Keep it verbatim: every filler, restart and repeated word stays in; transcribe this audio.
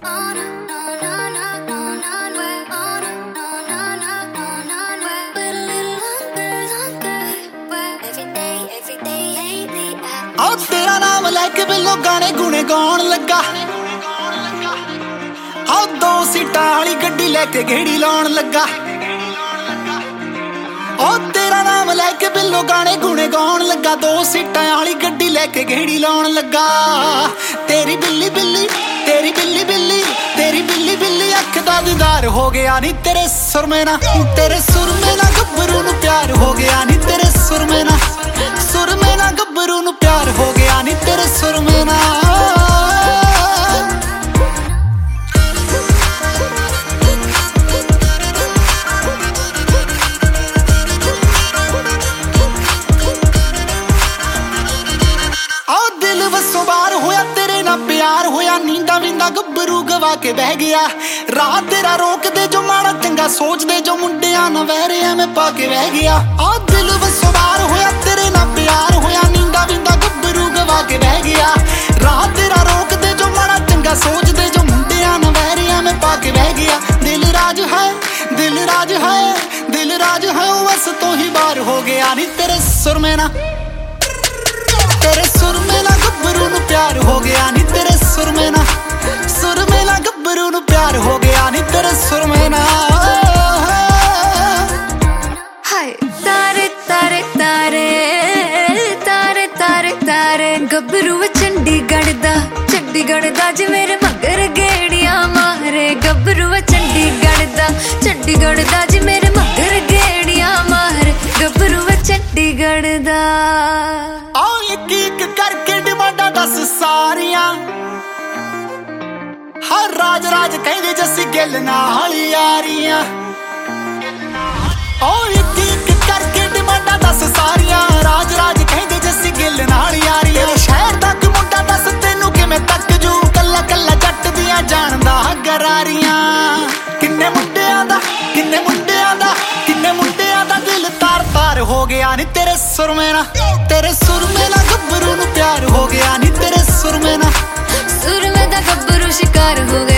आओ तेरा नाम लैके बिल्लो गाने गुने गाउण लगा। आओ दो सीटां वाली गड्डी लैके गेड़ी लाउण लगा। ओ तेरा नाम लैके बिल्लो गाने गुने गाउण लगा। दो सीटां वाली गड्डी लैके गेड़ी लाउण लगा। तेरी बिल्ली बिल्ली तेरी बिल्ली बिल्ली तेरी बिल्ली बिल्ली अख दा दीदार हो गया नी तेरे सुरमे ना। तेरे सुरमे ना गब्बरू नू प्यार हो गया नी तेरे सुरमे ना। सुरमे ना गब्बरू नू प्यार हो गया नी तेरे सुरमे ना। आओ दिल वसों बाहर होया तेरे ना प्यार होया। नींदा वींदा गब्बरू गवा के बह गया। राह तेरा रोक दे जो माड़ा चंगा सोच दे जो मुंडिया ना वैरे में पा के बह गया। आ दिल वसों बाहर होया तेरे ना प्यार होया। नींदा वींदा गब्बरू गवा के बह गया। राह तेरा रोक दे जो माड़ा चंगा सोच दे जो मुंडिया ना वैरे में पा के बह गया। दिल राज है दिल राज है दिल राज है बस तो ही बार हो गया नी तेरे सुरमे ना। तेरे सुरमे ना गब्बरू नू प्यार हो गया नी तेरे सुरमे ना। सुरमे ना गब्बरू नू प्यार हो गया नी तेरे सुरमे ना। हाय तारे तारे तारे तारे तारे तारे गब्बरू चंडीगढ़ दा चंडीगढ़ दा जे मेरे मगर गेड़ियां मारे। गब्बरू चंडीगढ़ दा चंडीगढ़ दा जे मेरे मगर गेड़ियां मारे। गब्बरू चंडीगढ़ दा आओ एक एक करके डिमांडा दस सारियां। हर राज राज कहदे जस्सी गिल नाल यारियां। ओ एक एक करके डिमांडा दस सारियां। राज राज कहदे जस्सी गिल नाल यारियां। शहर तक मुंडा दस तेनू किवें तक जू। कल्ला कल्ला जट दियां जानदा गरारियां। किन्ने मुंडियां दा किन्ने मुंडियां दा किन्ने मुंडियां दा दिल तार तार हो गया नी तेरे सुरमे ना। तेरे सुरमे ना गब्बरू नू प्यार हो गया नी तेरे सुरमे ना। सुरमे दा गब्बरू शिकार हो गया।